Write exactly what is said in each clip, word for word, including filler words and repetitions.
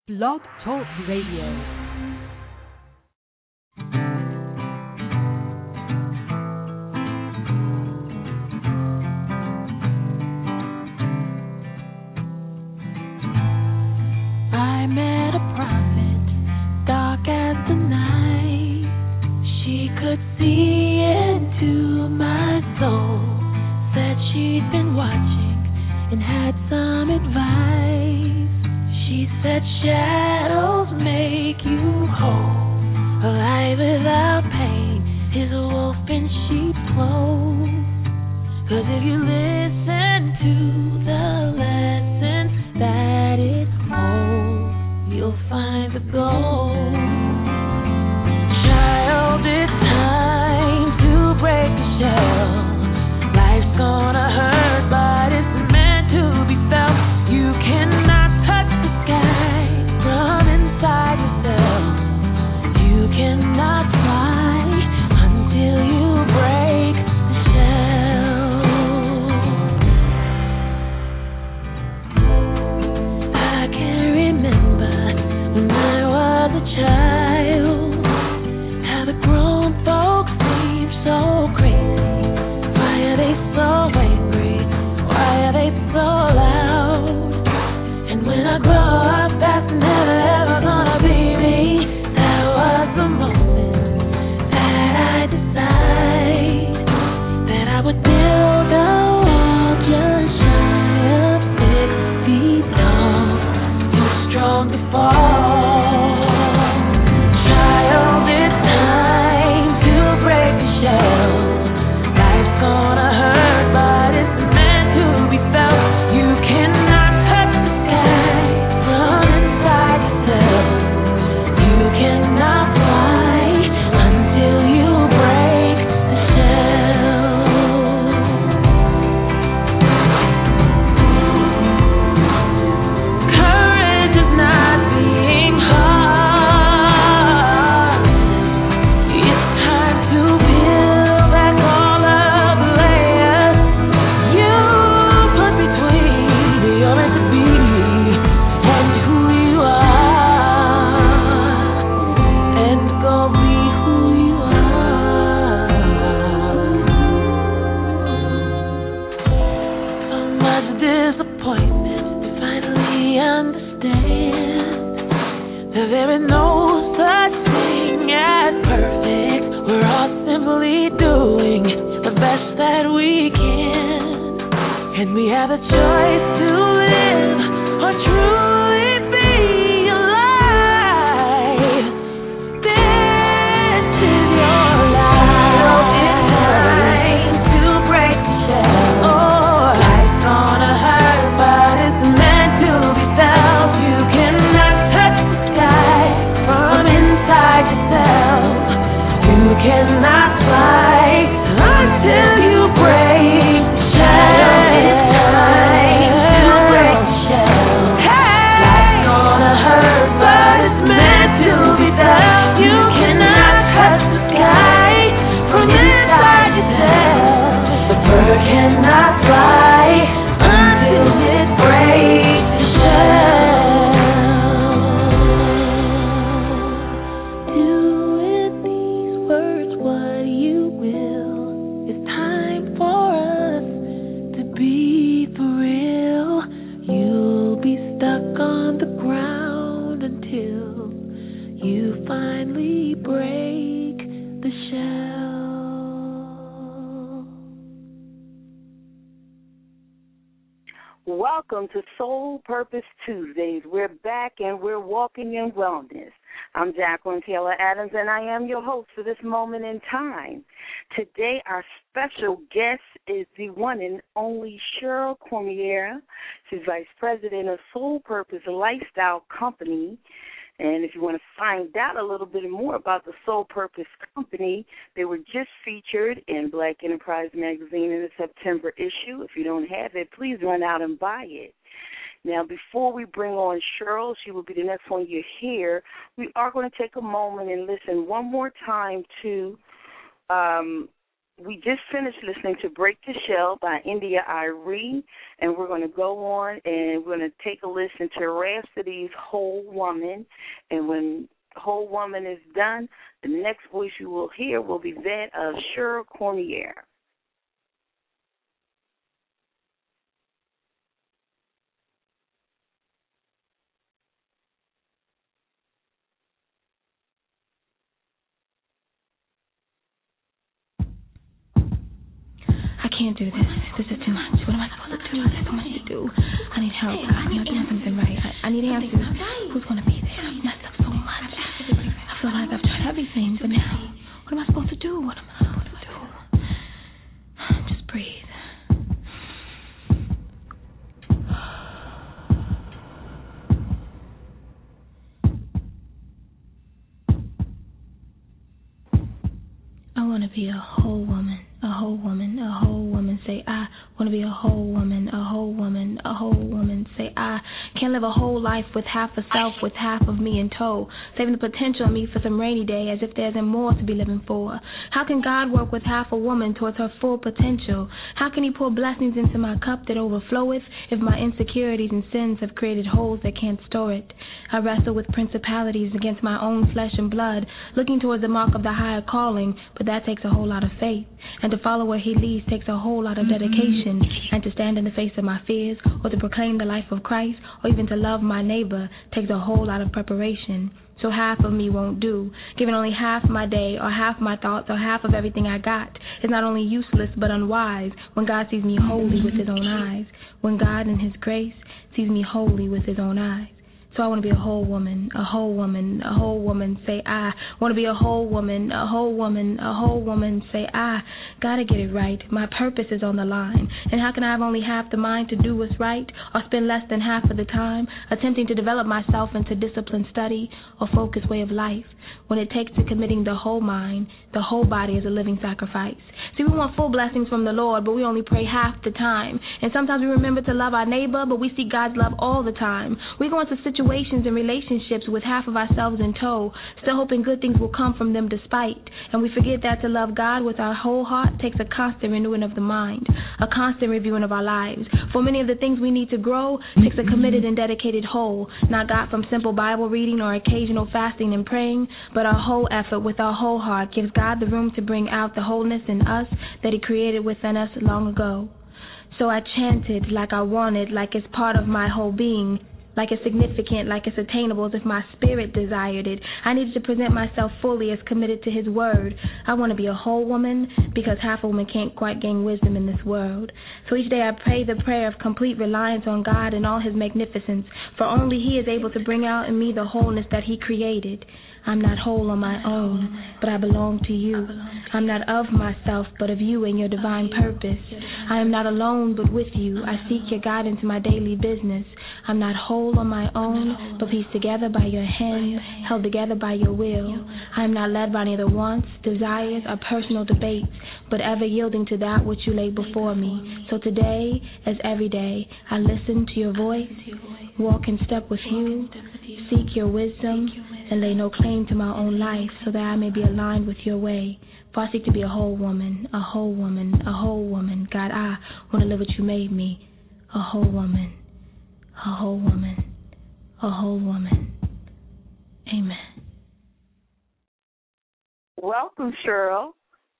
Blog Talk Radio. I met a prophet, dark as the night. She could see into my soul. Said she'd been watching and had some advice. She said shadows make you whole. A life without pain is a wolf in sheep's clothes. 'Cause if you listen to the lessons that it holds, you'll find the gold. Child, it's time to break the shell. Life's gonna hurt, but it's meant to be felt. You cannot touch the sky from inside yourself. You cannot fly until you break the shell. I can remember when I was a child, how the grown folks seem so crazy. Why are they so angry? Why are they so loud? And when I grow up, that's never ever gonna be me. That was the moment that I decided that I would build a wall just shy of six feet tall, too strong to fall. Child, it's time to break the shell. Life's gonna hurt, but it's meant to be felt. You cannot touch the sky from inside yourself. You cannot fly until you break the shell. Courage is not being hard. It's time to peel back all of the layers you put between you're meant to be and who you are, and go be who you are. So much disappointment to finally understand that there is no such thing as perfect. We're all simply doing the best that we can, and we have a choice to live or truly be alive. This is your life. It's time to break the shell. Oh, life's gonna hurt, but it's meant to be felt. You cannot touch the sky from inside yourself. You cannot fly until you break the shell. It's time to break the shell. Life's gonna hurt, but it's meant to be felt. You cannot touch the sky from inside yourself. The bird cannot fly until it breaks the shell. Do with these words what you will. It's time for us to be for real. You'll be stuck on the ground until you finally break the shell. Welcome to Soul Purpose Tuesdays. We're back and we're walking in wellness. I'm Jacqueline Taylor Adams, and I am your host for this moment in time. Today, our special guest is the one and only Cheryl Cormier. She's Vice President of Soul Purpose Lifestyle Company. And if you want to find out a little bit more about the Soul Purpose Company, they were just featured in Black Enterprise Magazine in the September issue. If you don't have it, please run out and buy it. Now, before we bring on Cheryl, she will be the next one you hear, we are going to take a moment and listen one more time to um, we just finished listening to Break the Shell by India Arie, and we're going to go on and we're going to take a listen to Rhapsody's Whole Woman. And when Whole Woman is done, the next voice you will hear will be that of Cheryl Cormier. I can't do this. This is too much. What am I supposed to do? There's so much to do. I need help. I need doing something right. I, I need answers. Who's going to be there? I've messed up so much. I feel like I've tried everything, but now, what am I supposed to do? What am I supposed to do? Just breathe. I want to be a whole woman. A whole woman, a whole woman, say I want to be a whole woman, a whole woman, a whole woman, say I can't live a whole life with half a self, with half of me in tow, saving the potential of me for some rainy day as if there isn't more to be living for. How can God work with half a woman towards her full potential? How can he pour blessings into my cup that overfloweth if my insecurities and sins have created holes that can't store it? I wrestle with principalities against my own flesh and blood, looking towards the mark of the higher calling, but that takes a whole lot of faith. And to follow where he leads takes a whole lot of dedication. And to stand in the face of my fears, or to proclaim the life of Christ, or even to love my neighbor, takes a whole lot of preparation. So half of me won't do. Giving only half my day, or half my thoughts, or half of everything I got is not only useless but unwise when God sees me holy with his own eyes. When God in his grace sees me holy with his own eyes. So I want to be a whole woman, a whole woman, a whole woman, say I want to be a whole woman, a whole woman, a whole woman, say I gotta get it right. My purpose is on the line. And how can I have only half the mind to do what's right, or spend less than half of the time attempting to develop myself into disciplined study or focused way of life, when it takes to committing the whole mind, the whole body as a living sacrifice? See, we want full blessings from the Lord, but we only pray half the time. And sometimes we remember to love our neighbor, but we seek God's love all the time. We go into situations and relationships with half of ourselves in tow, still hoping good things will come from them despite. And we forget that to love God with our whole heart takes a constant renewing of the mind, a constant reviewing of our lives. For many of the things we need to grow takes a committed and dedicated whole, not got from simple Bible reading or occasional fasting and praying, but our whole effort with our whole heart gives God the room to bring out the wholeness in us that he created within us long ago. So I chanted like I wanted, like it's part of my whole being, like it's significant, like it's attainable, as if my spirit desired it. I needed to present myself fully as committed to his word. I want to be a whole woman because half a woman can't quite gain wisdom in this world. So each day I pray the prayer of complete reliance on God and all his magnificence, for only he is able to bring out in me the wholeness that he created. I'm not whole on my own, but I belong to you. I'm not of myself, but of you and your divine purpose. I am not alone, but with you. I seek your guidance in my daily business. I'm not whole on my own, but pieced together by your hand, held together by your will. I am not led by neither wants, desires, or personal debates, but ever yielding to that which you lay before me. So today, as every day, I listen to your voice, walk in step with you, seek your wisdom, and lay no claim to my own life, so that I may be aligned with your way. For I seek to be a whole woman, a whole woman, a whole woman. God, I want to live what you made me, a whole woman, a whole woman, a whole woman. Amen. Welcome, Cheryl.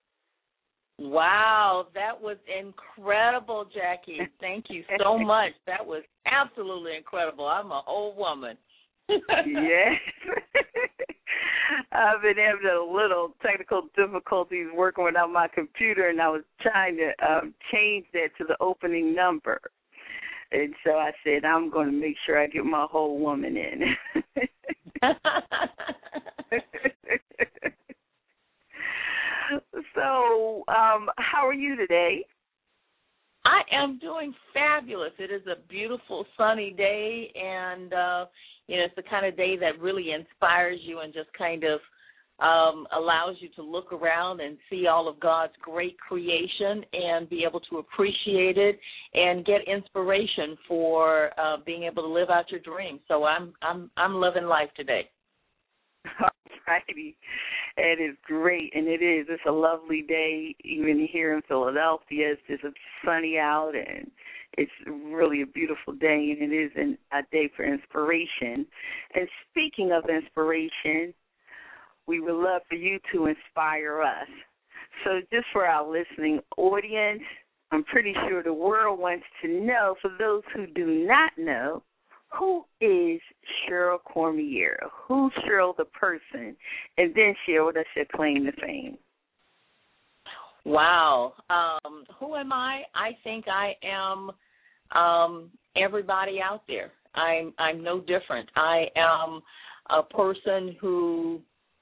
Wow, that was incredible, Jackie. Thank you so much. That was absolutely incredible. I'm a whole woman. Yes. I've been having a little technical difficulties working without my computer, and I was trying to um, change that to the opening number. And so I said, I'm going to make sure I get my whole woman in. So, um, how are you today? I am doing fabulous. It is a beautiful, sunny day, and, uh, you know, it's the kind of day that really inspires you and just kind of um, allows you to look around and see all of God's great creation and be able to appreciate it and get inspiration for uh, being able to live out your dreams. So I'm I'm I'm loving life today. All society. It is great, and it is. It's a lovely day, even here in Philadelphia. It's just sunny out, and it's really a beautiful day, and it is an, a day for inspiration. And speaking of inspiration, we would love for you to inspire us. So just for our listening audience, I'm pretty sure the world wants to know, for those who do not know, who is Cheryl Cormier? Who's Cheryl the person? And then share with us your claim to fame. Wow. Um, who am I? I think I am um, everybody out there. I'm, I'm no different. I am a person who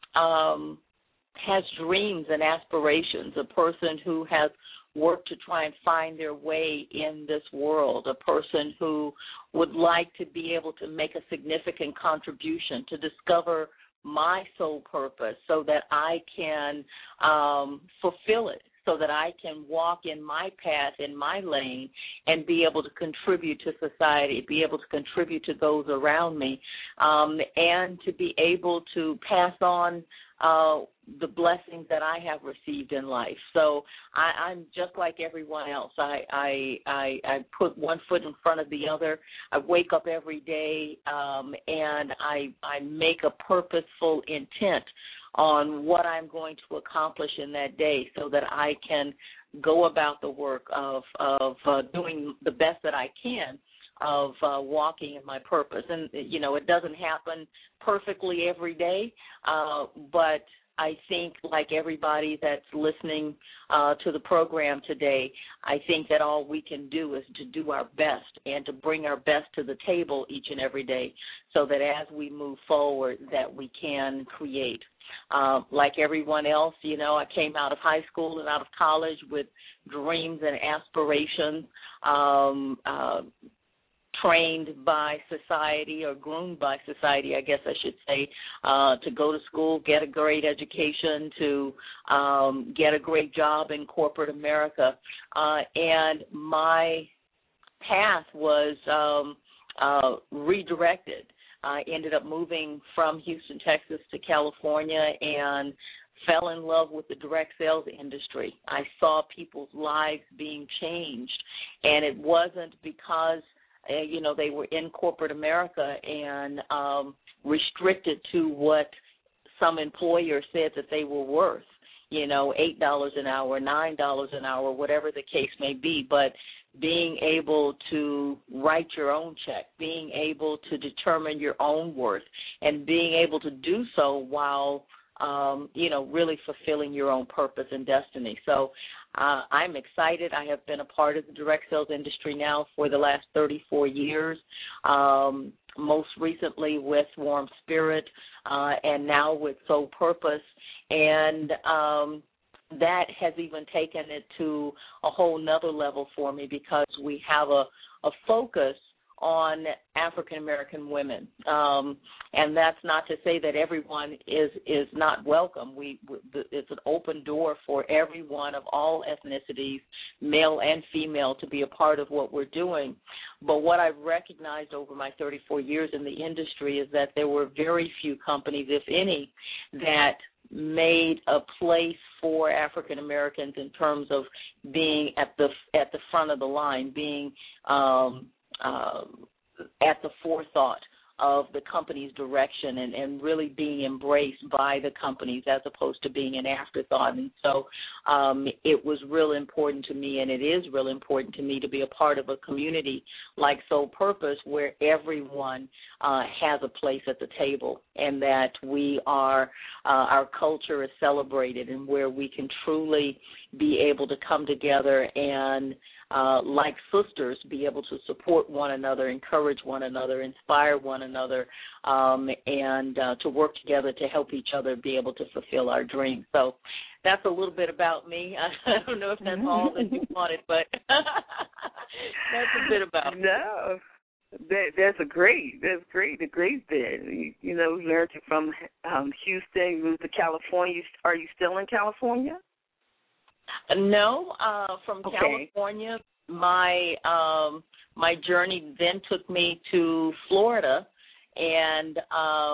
um, has dreams and aspirations, a person who has worked to try and find their way in this world, a person who would like to be able to make a significant contribution, to discover my soul purpose so that I can um, fulfill it, so that I can walk in my path, in my lane, and be able to contribute to society, be able to contribute to those around me, um, and to be able to pass on uh, the blessings that I have received in life. So I, I'm just like everyone else. I, I, I, I put one foot in front of the other. I wake up every day, um, and I, I make a purposeful intent on what I'm going to accomplish in that day so that I can go about the work of, of uh, doing the best that I can of uh, walking in my purpose. And, you know, it doesn't happen perfectly every day, uh, but I think, like everybody that's listening uh, to the program today, I think that all we can do is to do our best and to bring our best to the table each and every day so that as we move forward that we can create. Uh, like everyone else, you know, I came out of high school and out of college with dreams and aspirations, um, uh, trained by society or groomed by society, I guess I should say, uh, to go to school, get a great education, to um, get a great job in corporate America. Uh, and my path was um, uh, redirected. I ended up moving from Houston, Texas to California and fell in love with the direct sales industry. I saw people's lives being changed, and it wasn't because Uh, you know, they were in corporate America and um, restricted to what some employer said that they were worth, you know, eight dollars an hour, nine dollars an hour, whatever the case may be. But being able to write your own check, being able to determine your own worth, and being able to do so while, um, you know, really fulfilling your own purpose and destiny. So Uh, I'm excited. I have been a part of the direct sales industry now for the last thirty-four years, um, most recently with Warm Spirit, uh, and now with Soul Purpose. And um, that has even taken it to a whole nother level for me because we have a, a focus on African-American women. Um, and that's not to say that everyone is, is not welcome. We, it's an open door for everyone of all ethnicities, male and female, to be a part of what we're doing. But what I've recognized over my thirty-four years in the industry is that there were very few companies, if any, that made a place for African Americans in terms of being at the at the front of the line, being um, Uh, at the forethought of the company's direction and, and really being embraced by the companies as opposed to being an afterthought. And so um, it was real important to me, and it is real important to me to be a part of a community like Soul Purpose where everyone uh, has a place at the table and that we are, uh, our culture is celebrated and where we can truly be able to come together and Uh, like sisters, be able to support one another, encourage one another, inspire one another, um, and uh, to work together to help each other be able to fulfill our dreams. So that's a little bit about me. I don't know if that's all that you wanted, but that's a bit about me. No, that, that's a great, that's great, a great bit. You, you know, we learned you from um, Houston, you moved to California. Are you still in California? No, uh, from okay. California, my um, my journey then took me to Florida, and um,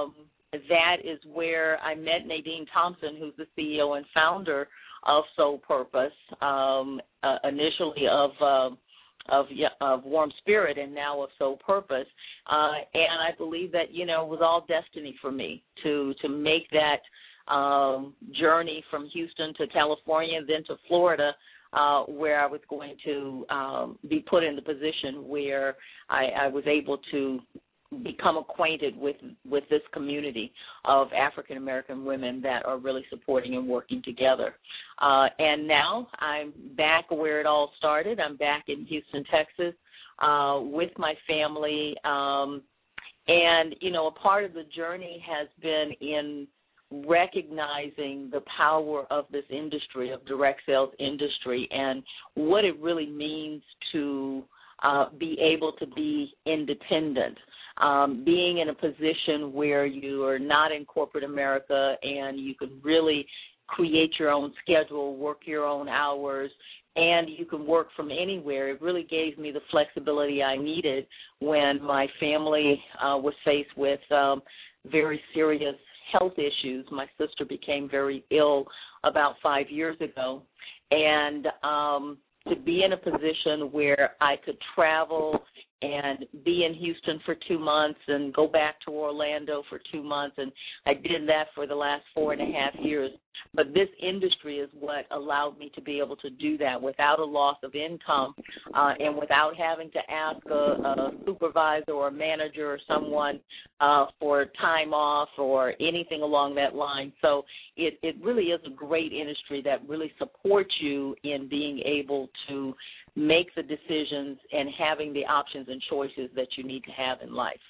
that is where I met Nadine Thompson, who's the C E O and founder of Soul Purpose, um, uh, initially of uh, of of Warm Spirit and now of Soul Purpose. Uh, and I believe that, you know, it was all destiny for me to, to make that um, journey from Houston to California and then to Florida, uh, where I was going to um, be put in the position where I, I was able to become acquainted with with this community of African American women that are really supporting and working together. Uh, and now I'm back where it all started. I'm back in Houston, Texas, uh, with my family. Um, and, you know, a part of the journey has been in recognizing the power of this industry, of direct sales industry, and what it really means to uh, be able to be independent. Um, being in a position where you are not in corporate America and you can really create your own schedule, work your own hours, and you can work from anywhere. It really gave me the flexibility I needed when my family uh, was faced with um, very serious health issues. My sister became very ill about five years ago, and um, to be in a position where I could travel and be in Houston for two months and go back to Orlando for two months, and I did that for the last four and a half years. But this industry is what allowed me to be able to do that without a loss of income uh, and without having to ask a, a supervisor or a manager or someone uh, for time off or anything along that line. So it, it really is a great industry that really supports you in being able to make the decisions and having the options and choices that you need to have in life.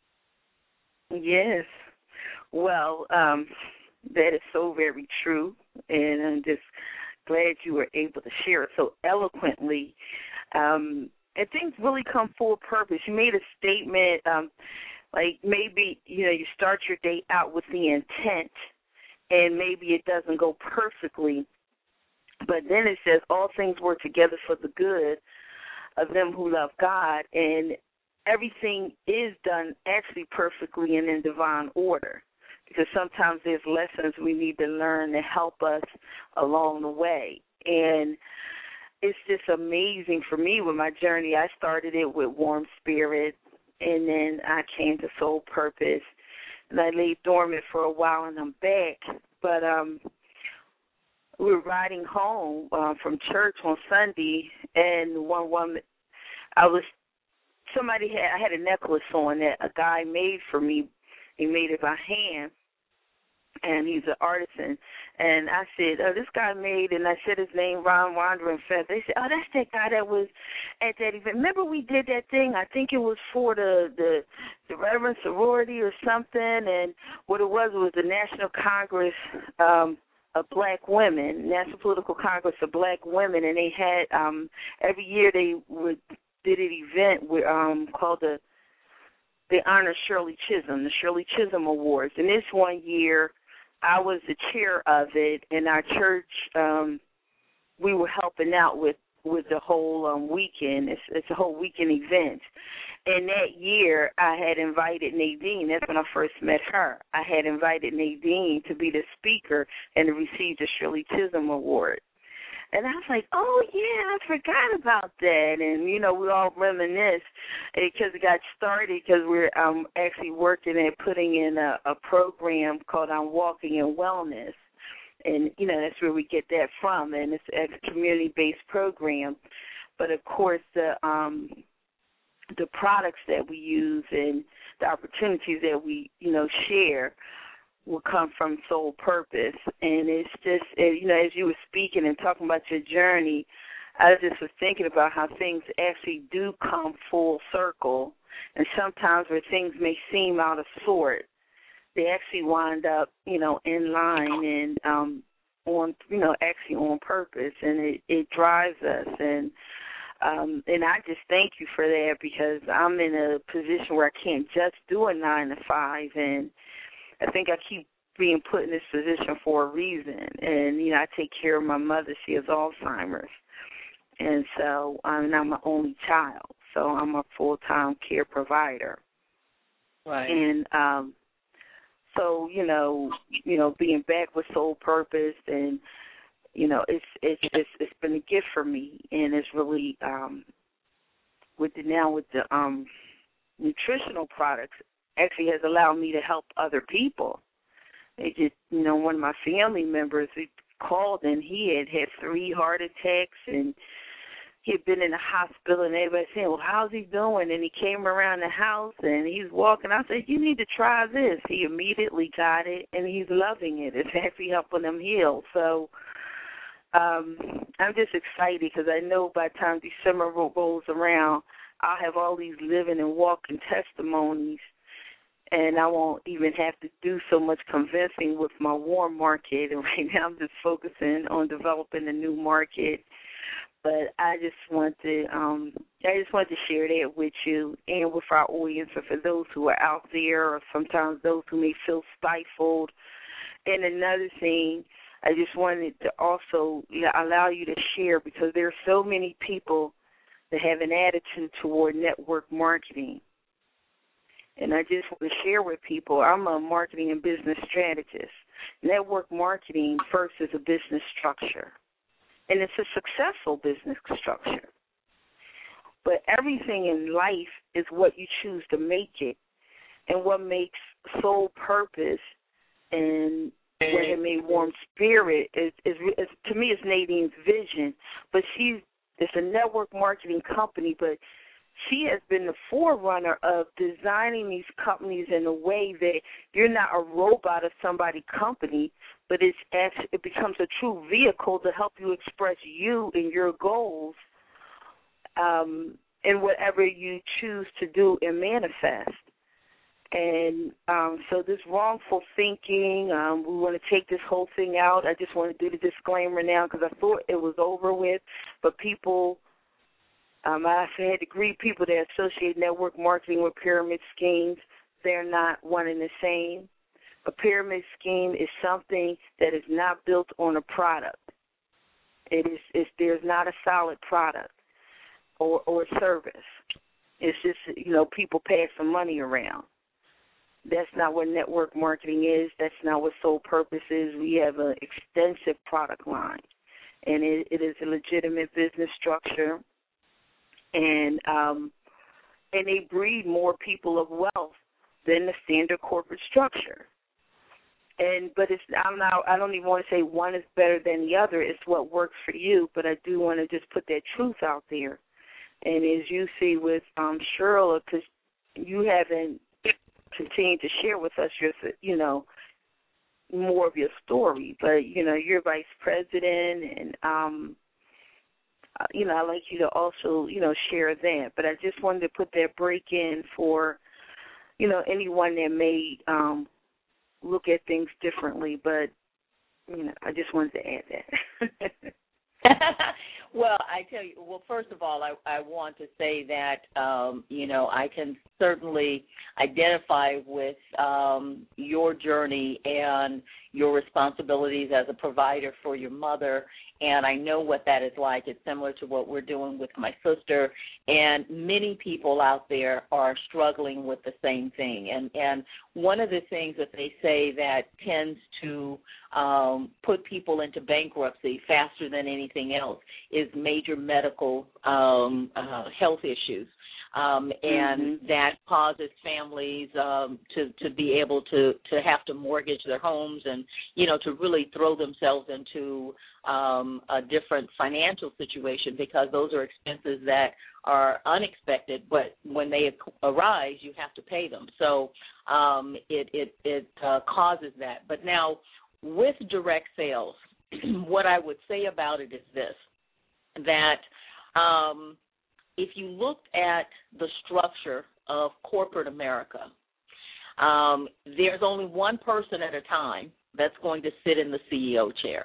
Yes. Well, um, that is so very true, and I'm just glad you were able to share it so eloquently. Um, and things really come full purpose. You made a statement, um, like maybe, you know, you start your day out with the intent, and maybe it doesn't go perfectly, but then it says all things work together for the good of them who love God, and everything is done actually perfectly and in divine order, because sometimes there's lessons we need to learn to help us along the way. And it's just amazing for me with my journey. I started it with Warm Spirit, and then I came to Soul Purpose, and I laid dormant for a while, and I'm back. But um, we were riding home uh, from church on Sunday, and one woman, I was, somebody had, I had a necklace on that a guy made for me. He made it by hand, and he's an artisan. And I said, oh, this guy made, and I said his name, Ron Wandering Feather. They said, oh, that's that guy that was at that event. Remember we did that thing? I think it was for the, the, the Reverend Sorority or something, and what it was, it was the National Congress um, of Black Women, National Political Congress of Black Women, and they had, um, every year they would did an event with, um, called the They honor Shirley Chisholm, the Shirley Chisholm Awards. And this one year, I was the chair of it, and our church, um, we were helping out with, with the whole um, weekend. It's, it's a whole weekend event. And that year, I had invited Nadine. That's when I first met her. I had invited Nadine to be the speaker and to receive the Shirley Chisholm Award. And I was like, oh, yeah, I forgot about that. And, you know, we all reminisce because it got started because we're um, actually working at putting in a, a program called I'm Walking in Wellness. And, you know, that's where we get that from. And it's a community-based program. But, of course, the um, the products that we use and the opportunities that we, you know, share will come from Soul Purpose. And it's just, you know, as you were speaking and talking about your journey, I just was thinking about how things actually do come full circle. And sometimes where things may seem out of sort, they actually wind up, you know, in line and um, on, you know, actually on purpose. And it, it drives us. And um, and I just thank you for that, because I'm in a position where I can't just do a nine to five. And I think I keep being put in this position for a reason. And, you know, I take care of my mother. She has Alzheimer's. And so I'm not my only child. So I'm a full-time care provider. Right. And um, so, you know, you know, being back with Soul Purpose, and you know, it's it's it's, it's been a gift for me, and it's really um, with the now with the um, nutritional products actually has allowed me to help other people. It just, you know, one of my family members he called, and he had had three heart attacks, and he had been in the hospital, and everybody saying, well, how's he doing? And he came around the house, and he's walking. I said, you need to try this. He immediately got it, and he's loving it. It's actually helping him heal. So um, I'm just excited because I know by the time December rolls around, I'll have all these living and walking testimonies, and I won't even have to do so much convincing with my warm market. And right now I'm just focusing on developing a new market. But I just want to, um, I just want to share that with you and with our audience, and for those who are out there, or sometimes those who may feel stifled. And another thing, I just wanted to also you know, allow you to share, because there are so many people that have an attitude toward network marketing. And I just want to share with people, I'm a marketing and business strategist. Network marketing first is a business structure. And it's a successful business structure. But everything in life is what you choose to make it. And what makes Soul Purpose and what it made Warm Spirit is, is, is, to me, it's Nadine's vision. But she's it's a network marketing company, but she has been the forerunner of designing these companies in a way that you're not a robot of somebody's company, but it's actually, it becomes a true vehicle to help you express you and your goals um, in whatever you choose to do and manifest. And um, so this wrongful thinking, um, we want to take this whole thing out. I just want to do the disclaimer now because I thought it was over with, but people, um, I had to greet people that associate network marketing with pyramid schemes. They're not one and the same. A pyramid scheme is something that is not built on a product. It is it's, there's not a solid product or, or service. It's just, you know, people passing money around. That's not what network marketing is. That's not what Soul Purpose is. We have an extensive product line, and it, it is a legitimate business structure, and um, and they breed more people of wealth than the standard corporate structure. And but it's I'm not I don't even want to say one is better than the other. It's what works for you. But I do want to just put that truth out there. And as you see with um, Shirla, because you haven't continued to share with us your you know more of your story, but you know you're vice president, and um, you know I'd like you to also you know share that. But I just wanted to put that break in for you know anyone that may. Um, look at things differently, but, you know, I just wanted to add that. Well, I tell you, well, first of all, I, I want to say that, um, you know, I can certainly identify with um, your journey and your responsibilities as a provider for your mother, and I know what that is like. It's similar to what we're doing with my sister, and many people out there are struggling with the same thing. And, and one of the things that they say that tends to um, put people into bankruptcy faster than anything else is major medical um, uh, health issues. Um, and mm-hmm. that causes families um, to, to be able to, to have to mortgage their homes and, you know, to really throw themselves into um, a different financial situation because those are expenses that are unexpected, but when they arise, you have to pay them. So um, it, it, it uh, causes that. But now with direct sales, what I would say about it is this, that um, if you looked at the structure of corporate America, um, there's only one person at a time that's going to sit in the C E O chair.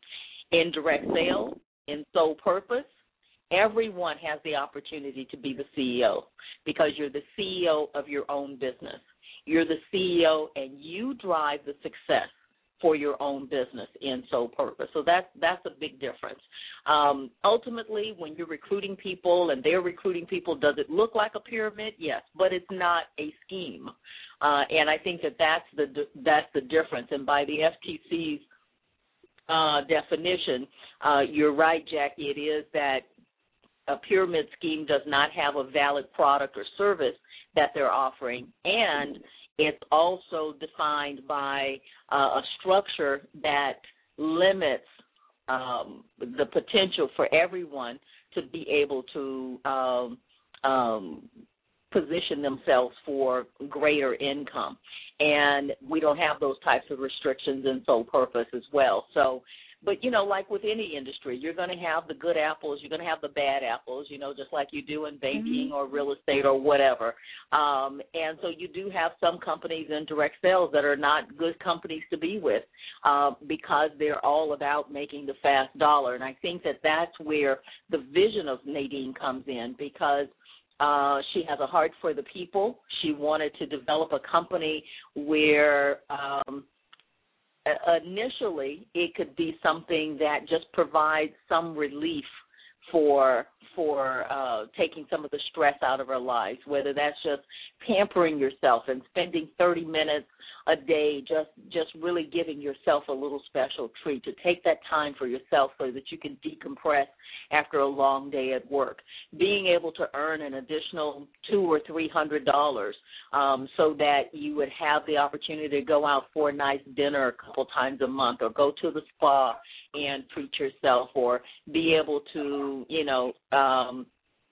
In direct sales, in Soul Purpose, everyone has the opportunity to be the C E O because you're the C E O of your own business. You're the C E O and you drive the success for your own business in Soul Purpose. So that's, that's a big difference. Um, ultimately, when you're recruiting people and they're recruiting people, does it look like a pyramid? Yes, but it's not a scheme. Uh, and I think that that's the, that's the difference. And by the F T C's uh, definition, uh, you're right, Jackie, it is that a pyramid scheme does not have a valid product or service that they're offering, and it's also defined by uh, a structure that limits um, the potential for everyone to be able to um, um, position themselves for greater income. And we don't have those types of restrictions in Soul Purpose as well. So, but, you know, like with any industry, you're going to have the good apples, you're going to have the bad apples, you know, just like you do in banking or real estate or whatever. Um, and so you do have some companies in direct sales that are not good companies to be with uh, because they're all about making the fast dollar. And I think that that's where the vision of Nadine comes in, because Uh, she has a heart for the people. She wanted to develop a company where um, initially it could be something that just provides some relief for for uh, taking some of the stress out of our lives, whether that's just pampering yourself and spending thirty minutes a day just, just really giving yourself a little special treat, to take that time for yourself so that you can decompress after a long day at work, being able to earn an additional two or three hundred dollars um, so that you would have the opportunity to go out for a nice dinner a couple times a month, or go to the spa and treat yourself, or be able to, you know, um,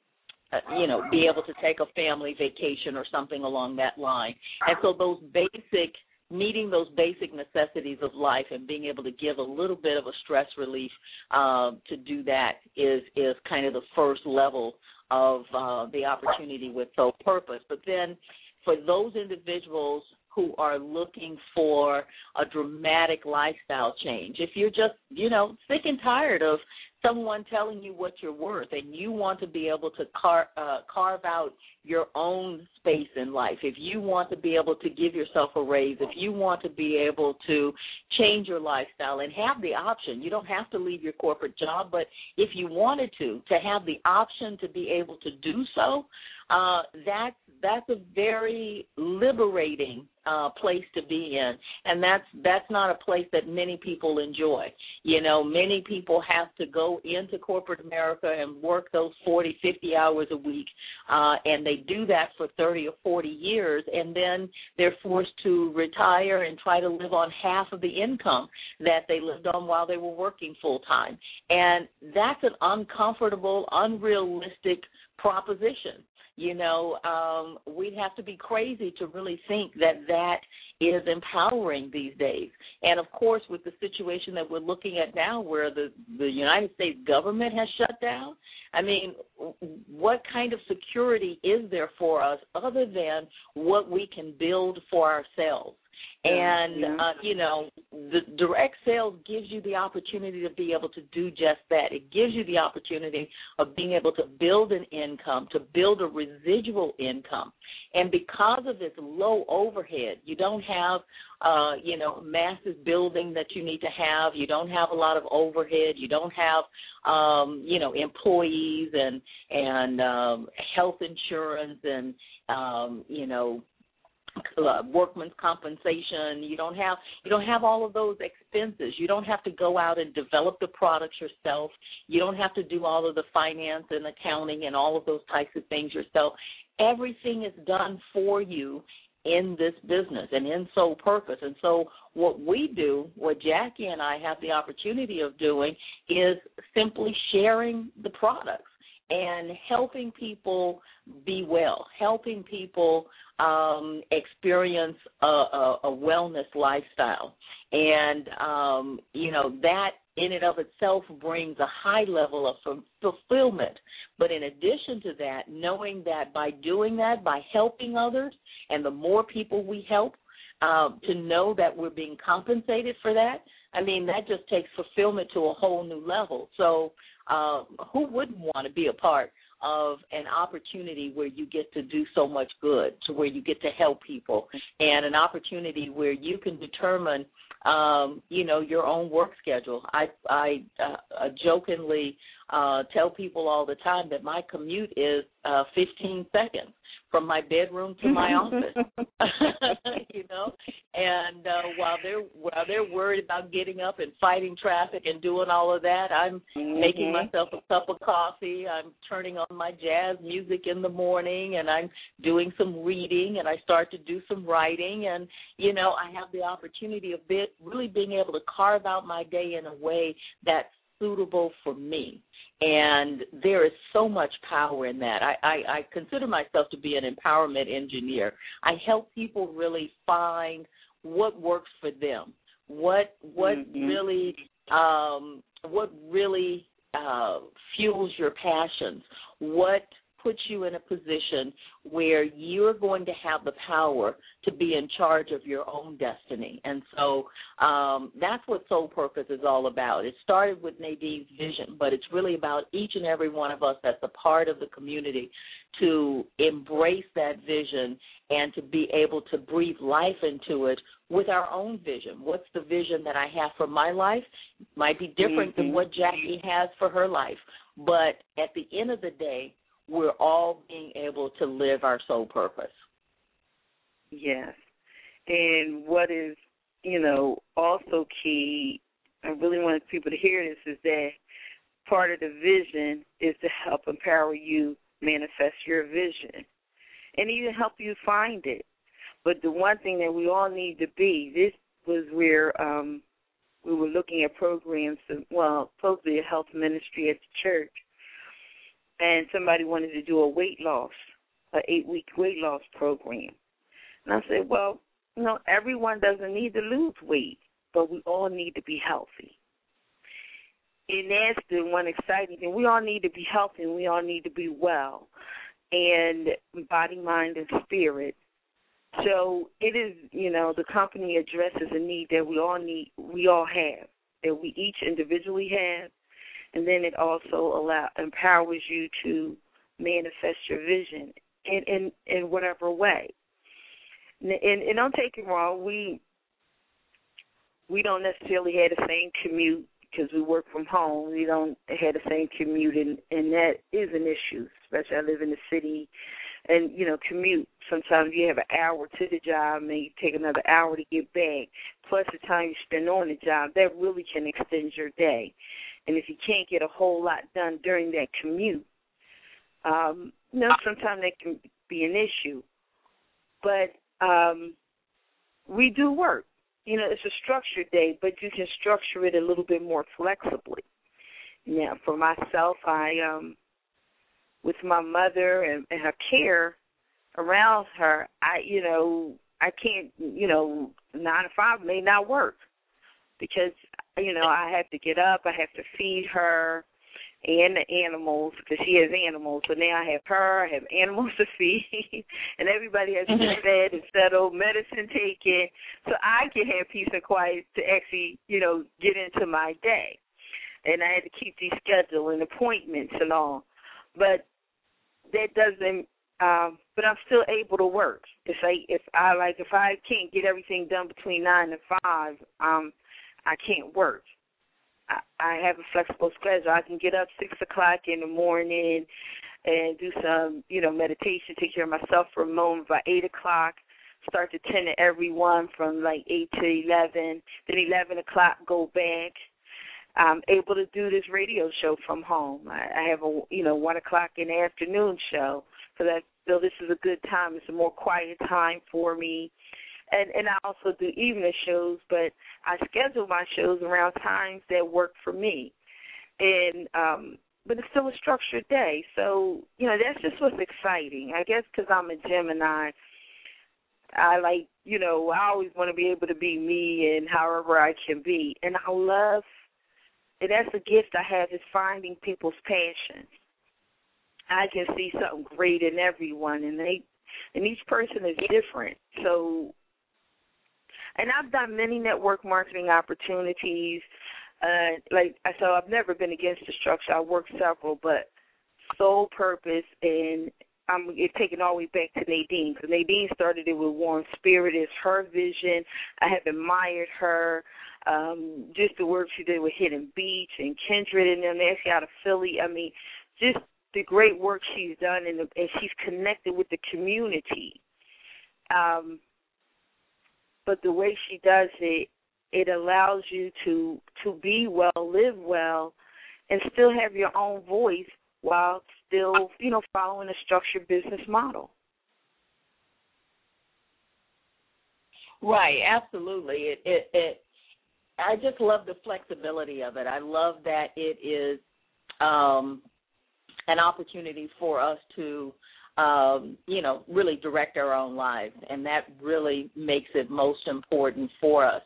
uh, you know, be able to take a family vacation or something along that line. And so those basic, meeting those basic necessities of life and being able to give a little bit of a stress relief uh, to do that is, is kind of the first level of uh, the opportunity with Soul Purpose. But then for those individuals who are looking for a dramatic lifestyle change, if you're just, you know, sick and tired of someone telling you what you're worth, and you want to be able to car, uh, carve out your own space in life, if you want to be able to give yourself a raise, if you want to be able to change your lifestyle and have the option, you don't have to leave your corporate job, but if you wanted to, to have the option to be able to do so, uh, that's, that's a very liberating uh, place to be in, and that's that's not a place that many people enjoy. You know, many people have to go into corporate America and work those forty, fifty hours a week, uh, and they do that for thirty or forty years, and then they're forced to retire and try to live on half of the income that they lived on while they were working full-time. And that's an uncomfortable, unrealistic proposition. You know, um, we'd have to be crazy to really think that that is empowering these days. And, of course, with the situation that we're looking at now, where the, the United States government has shut down, I mean, what kind of security is there for us other than what we can build for ourselves? And, yeah. uh, you know, the direct sales gives you the opportunity to be able to do just that. It gives you the opportunity of being able to build an income, to build a residual income. And because of its low overhead, you don't have, uh, you know, massive building that you need to have. You don't have a lot of overhead. You don't have, um, you know, employees and, and um, health insurance and, um, you know, Uh, workman's compensation. You don't have you don't have all of those expenses. You don't have to go out and develop the products yourself. You don't have to do all of the finance and accounting and all of those types of things yourself. Everything is done for you in this business and in Soul Purpose. And so what we do, what Jackie and I have the opportunity of doing, is simply sharing the products and helping people be well, helping people um, experience a, a, a wellness lifestyle. And, um, you know, that in and of itself brings a high level of fulfillment. But in addition to that, knowing that by doing that, by helping others, and the more people we help, uh, to know that we're being compensated for that, I mean, that just takes fulfillment to a whole new level. So uh, who wouldn't want to be a part of an opportunity where you get to do so much good, to where you get to help people, and an opportunity where you can determine, um, you know, your own work schedule. I, I uh, jokingly uh, tell people all the time that my commute is uh, fifteen seconds from my bedroom to my office, you know. And uh, while they're while they're worried about getting up and fighting traffic and doing all of that, I'm mm-hmm. making myself a cup of coffee. I'm turning on my jazz music in the morning, and I'm doing some reading, and I start to do some writing, and you know, I have the opportunity of bit really being able to carve out my day in a way that's suitable for me. And there is so much power in that. I, I, I consider myself to be an empowerment engineer. I help people really find what works for them, what what mm-hmm. really um, what really uh, fuels your passions, what puts you in a position where you're going to have the power to be in charge of your own destiny. And so um, that's what Soul Purpose is all about. It started with Nadine's vision, but it's really about each and every one of us that's a part of the community to embrace that vision and to be able to breathe life into it with our own vision. What's the vision that I have for my life? Might be different mm-hmm. than what Jackie has for her life. But at the end of the day, we're all being able to live our soul purpose. Yes. And what is, you know, also key, I really want people to hear this, is that part of the vision is to help empower you manifest your vision and even help you find it. But the one thing that we all need to be, this was where um, we were looking at programs, to, well, supposedly a health ministry at the church, and somebody wanted to do a weight loss, an eight-week weight loss program. And I said, well, you know, everyone doesn't need to lose weight, but we all need to be healthy. And that's the one exciting thing. We all need to be healthy, and we all need to be well, and body, mind, and spirit. So it is, you know, the company addresses a need that we all need, we all have, that we each individually have. And then it also allow, empowers you to manifest your vision in, in, in whatever way. And, and, and don't take it wrong, we we don't necessarily have the same commute because we work from home. We don't have the same commute, and, and that is an issue, especially I live in the city. And, you know, commute, sometimes you have an hour to the job and you take another hour to get back, plus the time you spend on the job. That really can extend your day. And if you can't get a whole lot done during that commute, um, you know, sometimes that can be an issue. But um, we do work. You know, it's a structured day, but you can structure it a little bit more flexibly. Now, for myself, I, um, with my mother and, and her care around her, I, you know, I can't, you know, nine to five may not work because, you know, I have to get up, I have to feed her and the animals because she has animals. So now I have her, I have animals to feed, and everybody has to be fed and settled, medicine taken, so I can have peace and quiet to actually, you know, get into my day. And I had to keep these schedule and appointments and all. But that doesn't, um, but I'm still able to work. If I, if I, like, if I can't get everything done between nine and five, um, I can't work. I, I have a flexible schedule. I can get up six o'clock in the morning and do some, you know, meditation, take care of myself for a moment by eight o'clock, start to tend to everyone from like eight to eleven, then eleven o'clock go back. I'm able to do this radio show from home. I, I have a, you know, one o'clock in the afternoon show because I feel this is a good time. It's a more quiet time for me. And, and I also do evening shows, but I schedule my shows around times that work for me. And um, but it's still a structured day. So, you know, that's just what's exciting. I guess because I'm a Gemini, I like, you know, I always want to be able to be me and however I can be. And I love, and that's a gift I have, is finding people's passions. I can see something great in everyone, and they, and each person is different. So, and I've done many network marketing opportunities. Uh, like, so I've never been against the structure. I worked several, but Soul Purpose, and I'm taking all the way back to Nadine, because Nadine started it with Warm Spirit. It's her vision. I have admired her. Um, just the work she did with Hidden Beach and Kindred and them, they're actually out of Philly. I mean, just the great work she's done, and, the, and she's connected with the community. Um, but the way she does it, it allows you to, to be well, live well, and still have your own voice while still, you know, following a structured business model. Right, absolutely. It, it, it, I just love the flexibility of it. I love that it is um, an opportunity for us to, um, you know, really direct our own lives, and that really makes it most important for us.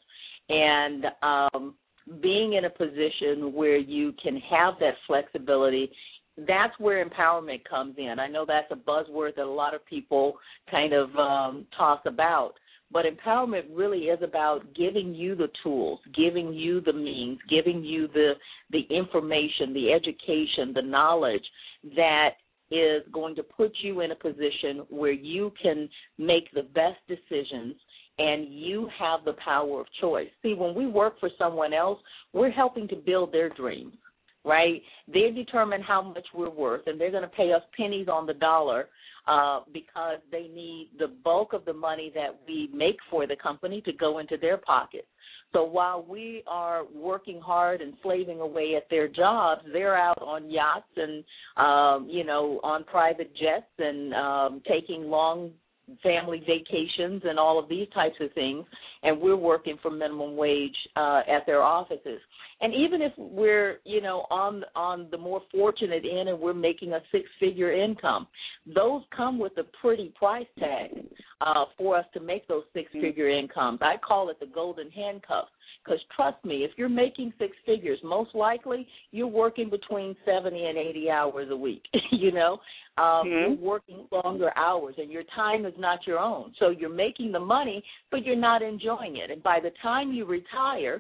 And um, being in a position where you can have that flexibility, that's where empowerment comes in. I know that's a buzzword that a lot of people kind of um, toss about, but empowerment really is about giving you the tools, giving you the means, giving you the the information, the education, the knowledge that is going to put you in a position where you can make the best decisions and you have the power of choice. See, when we work for someone else, we're helping to build their dreams. Right? They determine how much we're worth, and they're going to pay us pennies on the dollar uh, because they need the bulk of the money that we make for the company to go into their pockets. So while we are working hard and slaving away at their jobs, they're out on yachts and, um, you know, on private jets and um, taking long family vacations and all of these types of things, and we're working for minimum wage uh, at their offices. And even if we're, you know, on on the more fortunate end and we're making a six-figure income, those come with a pretty price tag uh, for us to make those six-figure incomes. I call it the golden handcuffs, because trust me, if you're making six figures, most likely you're working between seventy and eighty hours a week, you know. Um, mm-hmm. You're working longer hours, and your time is not your own. So you're making the money, but you're not enjoying it. And by the time you retire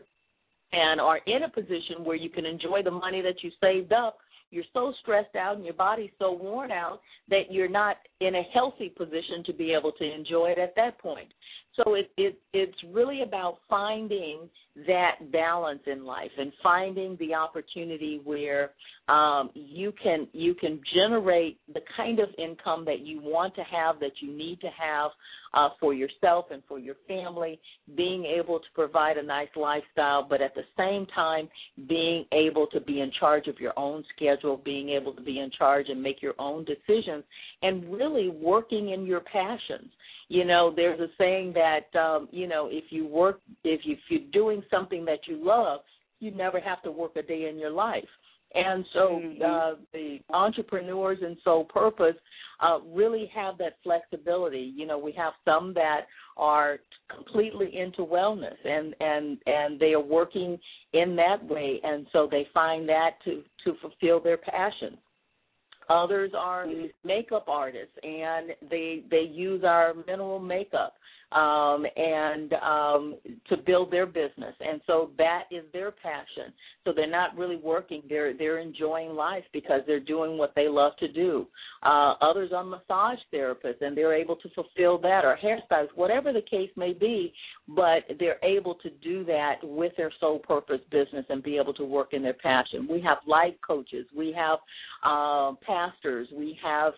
and are in a position where you can enjoy the money that you saved up, you're so stressed out and your body's so worn out that you're not in a healthy position to be able to enjoy it at that point. So it, it it's really about finding that balance in life and finding the opportunity where um, you can you can generate the kind of income that you want to have, that you need to have uh, for yourself and for your family, being able to provide a nice lifestyle, but at the same time being able to be in charge of your own schedule, being able to be in charge and make your own decisions, and really working in your passions. You know, there's a saying that, um, you know, if you work, if, you, if you're doing something that you love, you never have to work a day in your life. And so uh, the entrepreneurs in Soul Purpose uh, really have that flexibility. You know, we have some that are completely into wellness, and, and, and they are working in that way, and so they find that to, to fulfill their passions. Others are makeup artists, and they they use our mineral makeup um, and um, to build their business, and so that is their passion. So they're not really working; they're they're enjoying life because they're doing what they love to do. Uh, others are massage therapists, and they're able to fulfill that, or hairstylists, whatever the case may be. But they're able to do that with their Soul Purpose business and be able to work in their passion. We have life coaches, we have uh, pastors, we have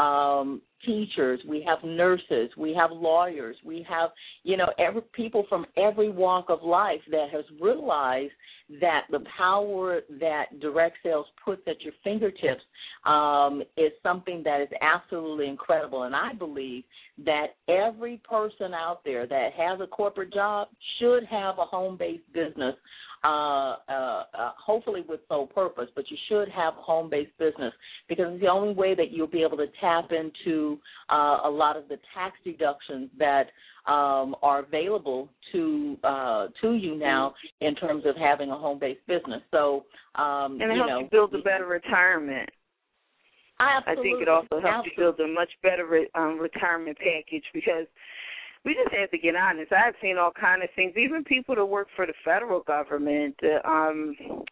um, teachers, we have nurses, we have lawyers, we have, you know, every people from every walk of life that has realized that the power that direct sales puts at your fingertips um, is something that is absolutely incredible. And I believe that every person out there that has a corporate job should have a home-based business, uh, uh, uh, hopefully with Soul Purpose, but you should have a home-based business, because it's the only way that you'll be able to tap into uh, a lot of the tax deductions that um, are available to uh, to you now in terms of having a home-based business. So, um, and it you helps know, you build a better retirement. Absolutely. I think it also helps Absolutely. you build a much better re- um, retirement package, because we just have to get honest. I've seen all kind of things, even people that work for the federal government, uh, um,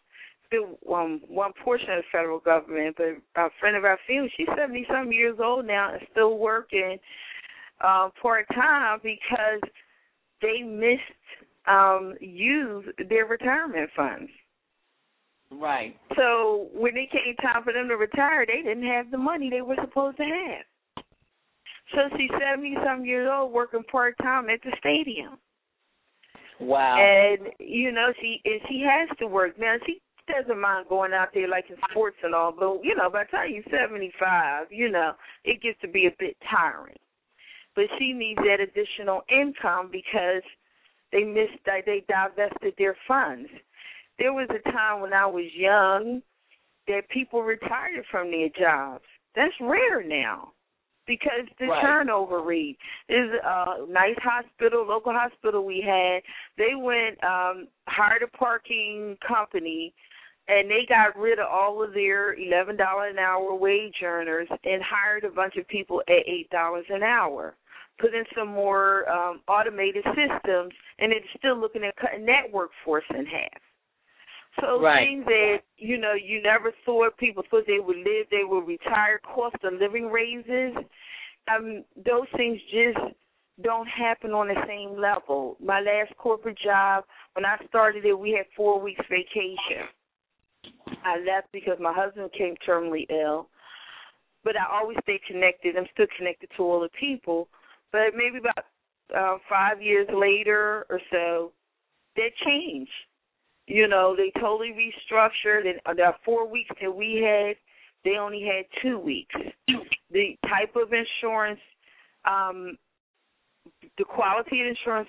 the um, one portion of the federal government, but a friend of our family, she's seventy-some years old now and still working uh, part-time because they missed um, use their retirement funds. Right. So when it came time for them to retire, they didn't have the money they were supposed to have. So she's seventy-some years old working part-time at the stadium. Wow. And, you know, she and she has to work. Now, she doesn't mind going out there like in sports and all, but, you know, by the time you're seventy-five, you know, it gets to be a bit tiring. But she needs that additional income because they missed, they divested their funds. There was a time when I was young that people retired from their jobs. That's rare now because the right. turnover rate is a nice hospital, local hospital we had. They went, um, hired a parking company, and they got rid of all of their eleven dollars an hour wage earners and hired a bunch of people at eight dollars an hour. Put in some more um, automated systems, and it's still looking at cutting that workforce in half. So right. things that, you know, you never thought people thought they would live, they would retire, cost of living raises, um, those things just don't happen on the same level. My last corporate job, when I started it, we had four weeks vacation. I left because my husband became terminally ill, but I always stayed connected. I'm still connected to all the people. But maybe about uh, five years later or so, that changed. You know, they totally restructured, and the four weeks that we had, they only had two weeks. The type of insurance, um, the quality of insurance,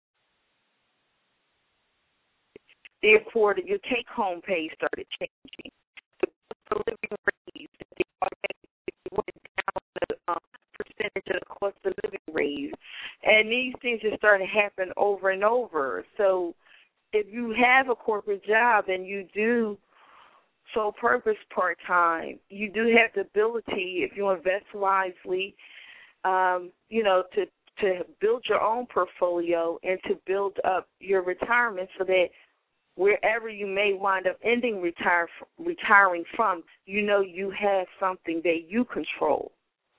therefore, your take-home pay started changing. The living raise, they automatically went down the um, percentage of the cost of living raise. And these things just started to happen over and over. So if you have a corporate job and you do sole purpose part-time, you do have the ability, if you invest wisely, um, you know, to, to build your own portfolio and to build up your retirement so that wherever you may wind up ending retire, retiring from, you know you have something that you control.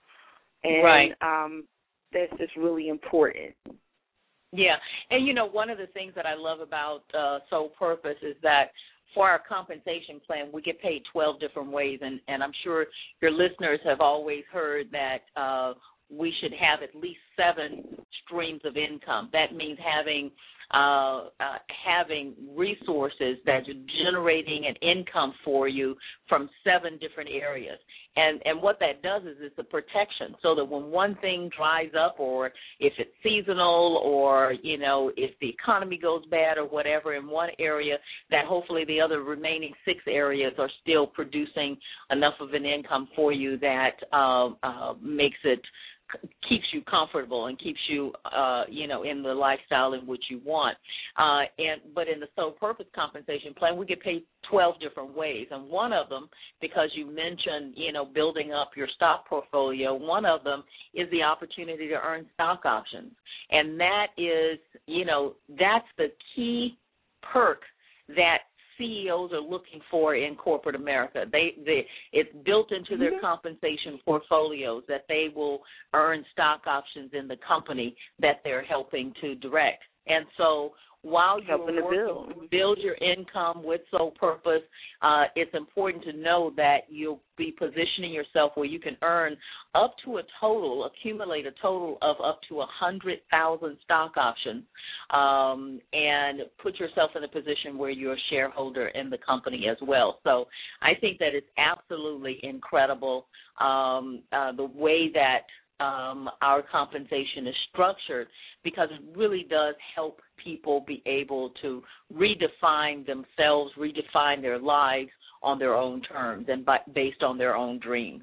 And right. um, that's just really important. Yeah, and, you know, one of the things that I love about uh, Sole Purpose is that for our compensation plan, we get paid twelve different ways, and, and I'm sure your listeners have always heard that uh, we should have at least seven streams of income. That means having uh, uh, having resources that are generating an income for you from seven different areas. And and what that does is it's a protection so that when one thing dries up or if it's seasonal or, you know, if the economy goes bad or whatever in one area, that hopefully the other remaining six areas are still producing enough of an income for you that uh, uh, makes it keeps you comfortable and keeps you, uh, you know, in the lifestyle in which you want. Uh, and but in the sole purpose compensation plan, we get paid twelve different ways. And one of them, because you mentioned, you know, building up your stock portfolio, one of them is the opportunity to earn stock options. And that is, you know, that's the key perk that C E Os are looking for in corporate America. They, they it's built into their mm-hmm. compensation portfolios that they will earn stock options in the company that they're helping to direct. And so while you're helping working to build. to build your income with sole purpose, uh, it's important to know that you'll be positioning yourself where you can earn up to a total, accumulate a total of up to one hundred thousand stock options um, and put yourself in a position where you're a shareholder in the company as well. So I think that it's absolutely incredible um, uh, the way that Um, our compensation is structured, because it really does help people be able to redefine themselves, redefine their lives on their own terms and by, based on their own dreams.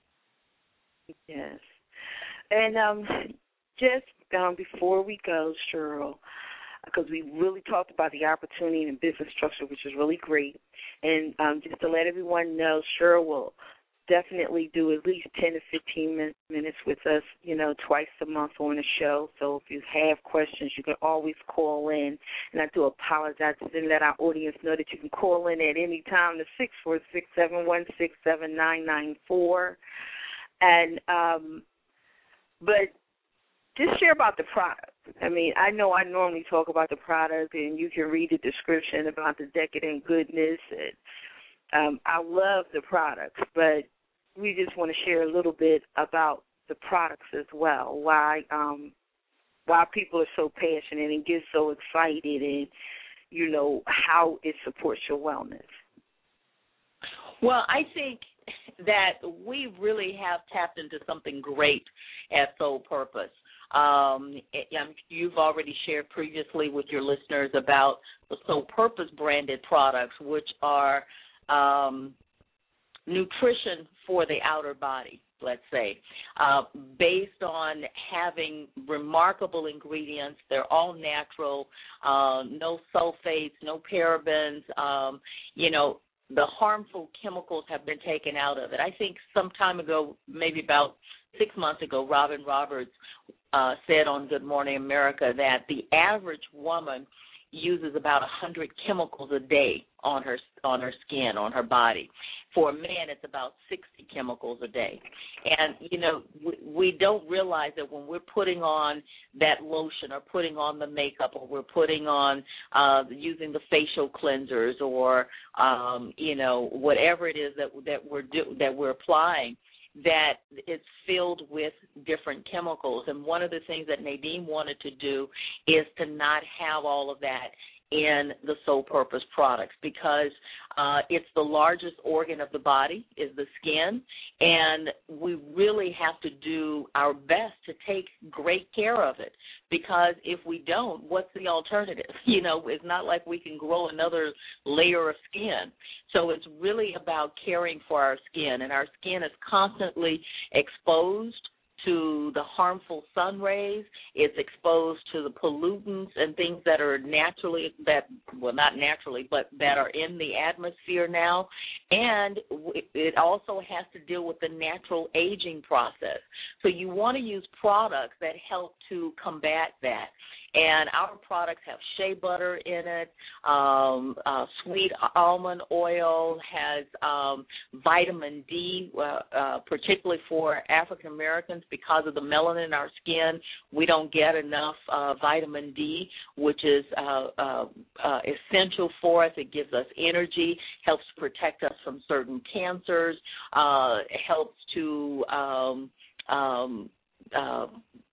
Yes. And um, just um, before we go, Cheryl, because we really talked about the opportunity and business structure, which is really great. And um, just to let everyone know, Cheryl will definitely do at least ten to fifteen min- minutes with us, you know, twice a month on the show. So if you have questions, you can always call in. And I do apologize to let our audience know that you can call in at any time to six four six, seven one six, seven nine nine four. And, um, but just share about the product. I mean, I know I normally talk about the product, and you can read the description about the decadent goodness. And um, I love the products, but we just want to share a little bit about the products as well, why um, why people are so passionate and get so excited, and, you know, how it supports your wellness. Well, I think that we really have tapped into something great at Soul Purpose. Um, you've already shared previously with your listeners about the Soul Purpose branded products, which are um, nutrition for the outer body, let's say, uh, based on having remarkable ingredients. They're all natural, uh, no sulfates, no parabens, um, you know, the harmful chemicals have been taken out of it. I think some time ago, maybe about six months ago, Robin Roberts uh, said on Good Morning America that the average woman uses about one hundred chemicals a day on her on her skin, on her body. For a man, it's about sixty chemicals a day. And, you know, we, we don't realize that when we're putting on that lotion or putting on the makeup or we're putting on uh, using the facial cleansers or, um, you know, whatever it is that that we're do, that we're applying, that it's filled with different chemicals. And one of the things that Nadine wanted to do is to not have all of that in the Soul Purpose products, because uh, it's the largest organ of the body is the skin, and we really have to do our best to take great care of it, because if we don't, what's the alternative? You know, it's not like we can grow another layer of skin. So it's really about caring for our skin, and our skin is constantly exposed to the harmful sun rays. It's exposed to the pollutants and things that are naturally, that well, not naturally, but that are in the atmosphere now. And it also has to deal with the natural aging process. So you want to use products that help to combat that. And our products have shea butter in it. Um, uh, sweet almond oil has um, vitamin D, uh, uh, particularly for African Americans because of the melanin in our skin. We don't get enough uh, vitamin D, which is uh, uh, uh, essential for us. It gives us energy, helps protect us from certain cancers, uh, helps to um, um, uh,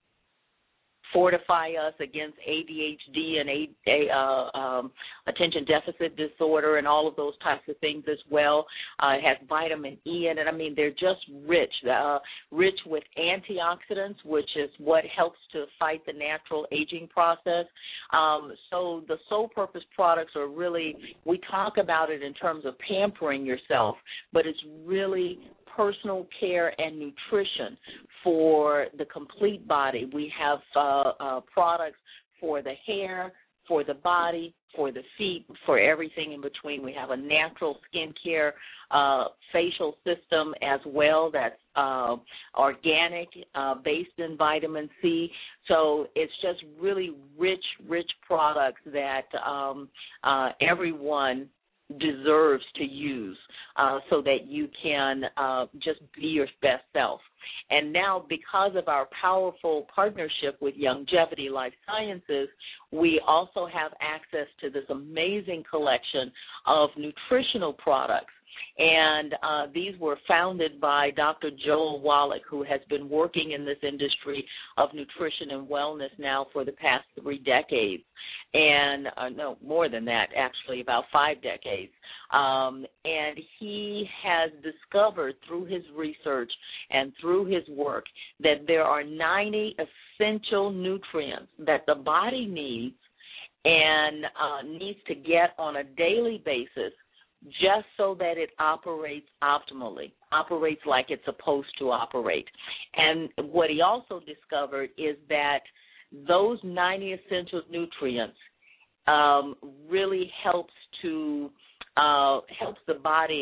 fortify us against A D H D and a, a, uh, um, attention deficit disorder and all of those types of things as well. Uh, it has vitamin E in it. I mean, they're just rich, uh, rich with antioxidants, which is what helps to fight the natural aging process. Um, so the Soul Purpose products are really, we talk about it in terms of pampering yourself, but it's really personal care and nutrition for the complete body. We have uh, uh, products for the hair, for the body, for the feet, for everything in between. We have a natural skincare uh, facial system as well that's uh, organic, uh, based in vitamin C. So it's just really rich, rich products that um, uh, everyone deserves to use uh, so that you can uh, just be your best self. And now, because of our powerful partnership with Youngevity Life Sciences, we also have access to this amazing collection of nutritional products. And uh, these were founded by Doctor Joel Wallach, who has been working in this industry of nutrition and wellness now for the past three decades. And uh, no, more than that, actually, about five decades. Um, and he has discovered through his research and through his work that there are ninety essential nutrients that the body needs and uh, needs to get on a daily basis just so that it operates optimally, operates like it's supposed to operate. And what he also discovered is that those ninety essential nutrients um, really helps to uh, helps the body to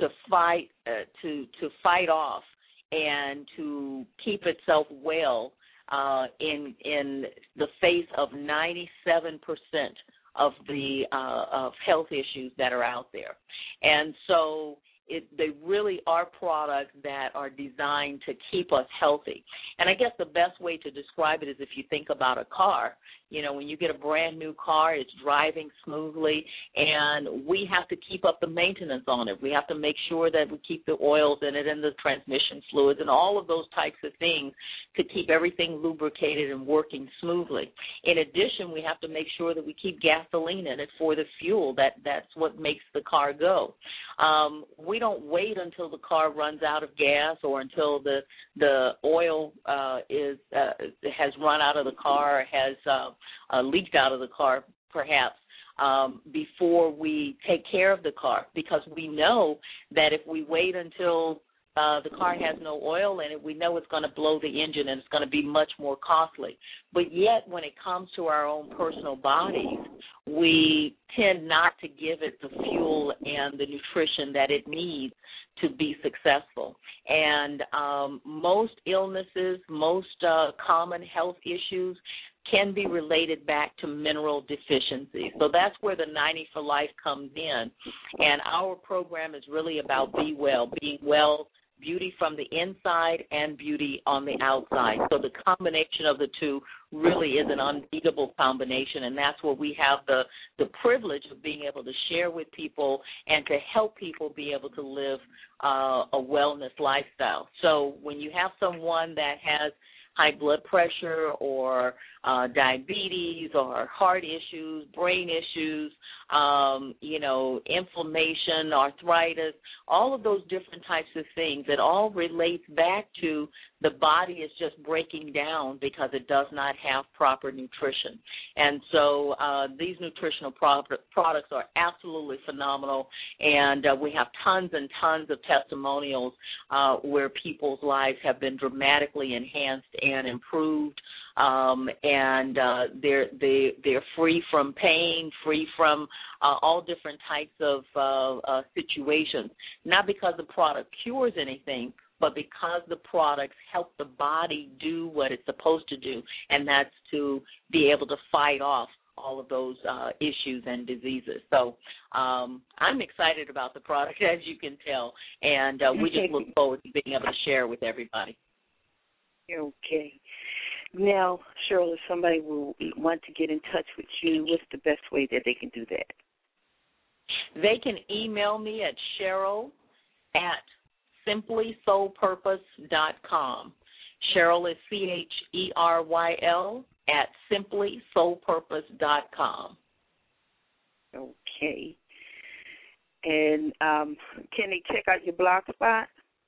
to fight uh, to to fight off and to keep itself well uh, in in the face of ninety-seven percent of the uh, of health issues that are out there. And so it, they really are products that are designed to keep us healthy. And I guess the best way to describe it is if you think about a car. You know, when you get a brand new car, it's driving smoothly, and we have to keep up the maintenance on it. We have to make sure that we keep the oils in it and the transmission fluids and all of those types of things to keep everything lubricated and working smoothly. In addition, we have to make sure that we keep gasoline in it for the fuel. That that's what makes the car go. Um, we don't wait until the car runs out of gas or until the the oil uh, is uh, has run out of the car, has uh, uh, leaked out of the car, perhaps. Um, before we take care of the car, because we know that if we wait until uh, the car has no oil in it, we know it's going to blow the engine and it's going to be much more costly. But yet when it comes to our own personal bodies, we tend not to give it the fuel and the nutrition that it needs to be successful. And um, most illnesses, most uh, common health issues can be related back to mineral deficiencies. So that's where the ninety for Life comes in. And our program is really about Be Well, being well, beauty from the inside and beauty on the outside. So the combination of the two really is an unbeatable combination, and that's what we have the, the privilege of being able to share with people and to help people be able to live uh, a wellness lifestyle. So when you have someone that has high blood pressure or uh, diabetes or heart issues, brain issues, um, you know, inflammation, arthritis, all of those different types of things, it all relates back to the body is just breaking down because it does not have proper nutrition. And so uh, these nutritional pro- products are absolutely phenomenal, and uh, we have tons and tons of testimonials uh, where people's lives have been dramatically enhanced and improved, um, and uh, they're they, they're free from pain, free from uh, all different types of uh, uh, situations, not because the product cures anything, but because the products help the body do what it's supposed to do, and that's to be able to fight off all of those uh, issues and diseases. So um, I'm excited about the product, as you can tell, and uh, we just look forward to being able to share with everybody. Okay. Now, Cheryl, if somebody will want to get in touch with you, what's the best way that they can do that? They can email me at Cheryl at simply soul purpose dot com. Cheryl is C H E R Y L at simply soul purpose dot com. Okay. And um, can they check out your blog spot?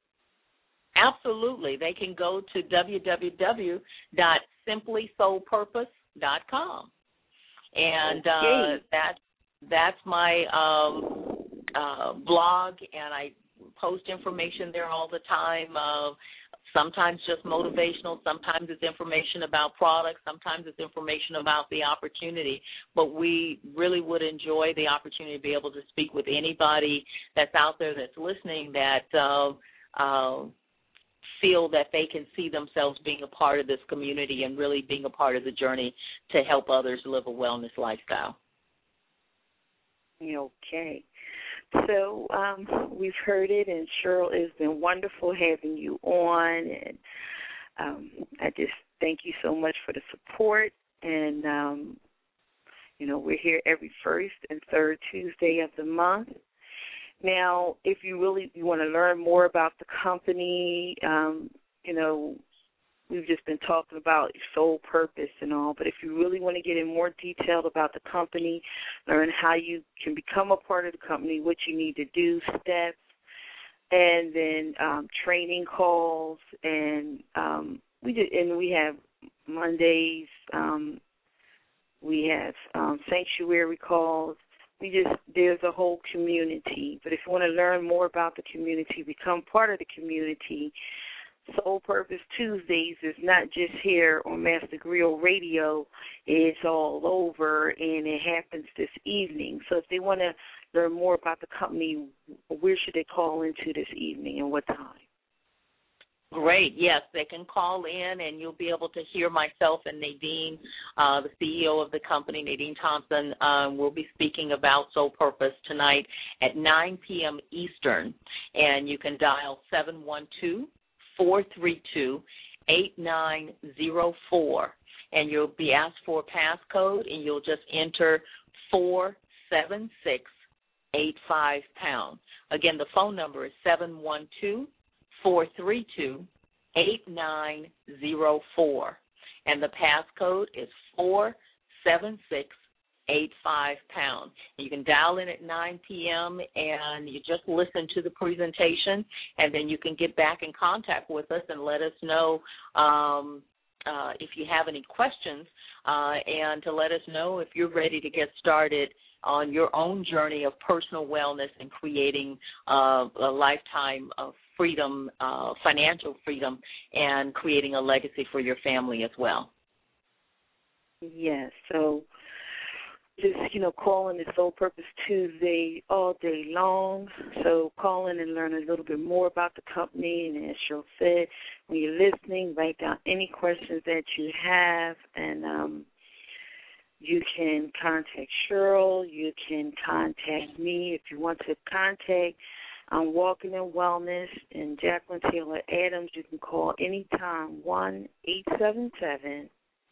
Absolutely. They can go to w w w dot simply soul purpose dot com. And okay. uh, that, that's my um, uh, blog, and I post information there all the time. Uh, sometimes just motivational, sometimes it's information about products, sometimes it's information about the opportunity. But we really would enjoy the opportunity to be able to speak with anybody that's out there that's listening that uh, uh, feel that they can see themselves being a part of this community and really being a part of the journey to help others live a wellness lifestyle. Okay. So um, we've heard it, and Cheryl, it's been wonderful having you on, and um, I just thank you so much for the support. And, um, you know, we're here every first and third Tuesday of the month. Now, if you really you want to learn more about the company, um, you know, we've just been talking about soul purpose and all, but if you really want to get in more detail about the company, learn how you can become a part of the company, what you need to do, steps, and then um, training calls, and um, we did, and we have Mondays, um, we have um, sanctuary calls. We just, there's a whole community. But if you want to learn more about the community, become part of the community, Soul Purpose Tuesdays is not just here on Master Griot Radio. It's all over, and it happens this evening. So if they want to learn more about the company, where should they call into this evening and what time? Great. Yes, they can call in, and you'll be able to hear myself and Nadine, uh, the C E O of the company, Nadine Thompson. Um, we'll be speaking about Soul Purpose tonight at nine p.m. Eastern, and you can dial seven one two, four three two, eight nine zero four, and you'll be asked for a passcode, and you'll just enter four seven six eight five pound. Again, the phone number is seven one two, four three two, eight nine zero four, and the passcode is four seven six eight five pound. You can dial in at nine p.m. and you just listen to the presentation, and then you can get back in contact with us and let us know um, uh, if you have any questions, uh, and to let us know if you're ready to get started on your own journey of personal wellness and creating uh, a lifetime of freedom, uh, financial freedom, and creating a legacy for your family as well. Yes, so just, you know, call in the Soul Purpose Tuesday all day long. So call in and learn a little bit more about the company. And as Cheryl said, when you're listening, write down any questions that you have, and um, you can contact Cheryl. You can contact me if you want to contact um, Walking in Wellness and Jacqueline Taylor Adams. You can call anytime, one eight seven seven,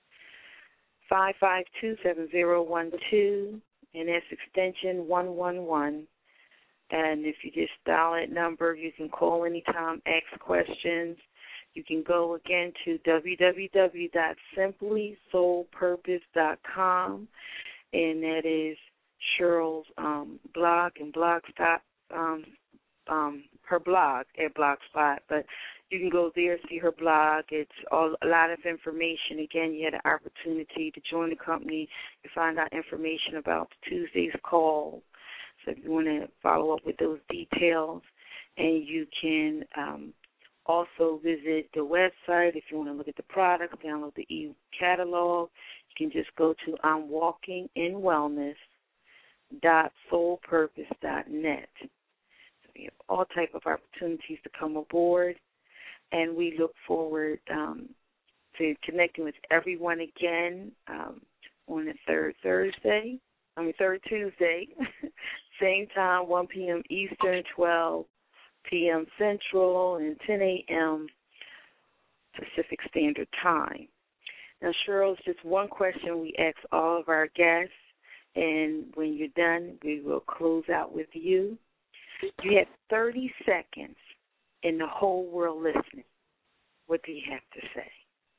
five five two, seven zero one two, and that's extension one one one. And if you just dial that number, you can call anytime, ask questions. You can go again to w w w dot simply soul purpose dot com, and that is Cheryl's um, blog and blogspot, um, um, her blog at Blogspot. But you can go there, see her blog. It's all, a lot of information. Again, you had an opportunity to join the company to find out information about Tuesday's call. So if you want to follow up with those details, and you can um, also visit the website if you want to look at the products, download the e-catalog. You can just go to I'm walking in wellness dot soul purpose dot net. So we have all type of opportunities to come aboard, and we look forward um, to connecting with everyone again um, on the third Thursday, I mean third Tuesday, same time, one p.m. Eastern, twelve p.m. Central, and ten a.m. Pacific Standard Time. Now, Cheryl, just one question we ask all of our guests, and when you're done, we will close out with you. You have thirty seconds in the whole world listening. What do you have to say?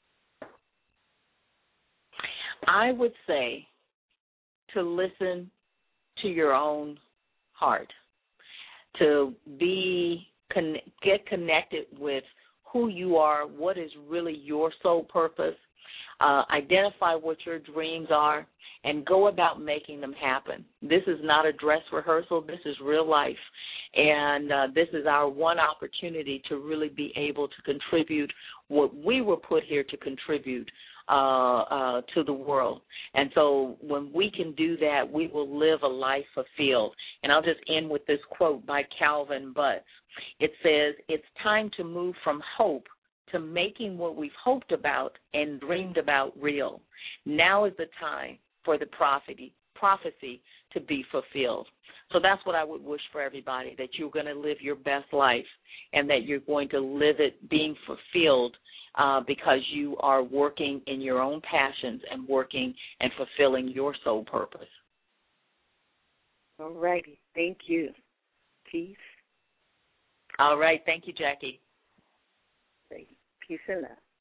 I would say to listen to your own heart, to be con- get connected with who you are, what is really your soul purpose, uh, identify what your dreams are, and go about making them happen. This is not a dress rehearsal. This is real life, and uh, this is our one opportunity to really be able to contribute what we were put here to contribute Uh, uh, to the world. And so when we can do that, we will live a life fulfilled. And I'll just end with this quote by Calvin Butts. It says, "It's time to move from hope to making what we've hoped about and dreamed about real. Now is the time for the prophecy, prophecy to be fulfilled." So that's what I would wish for everybody, that you're going to live your best life and that you're going to live it being fulfilled Uh, because you are working in your own passions and working and fulfilling your soul purpose. All righty. Thank you. Peace. All right. Thank you, Jackie. Great. Peace and love.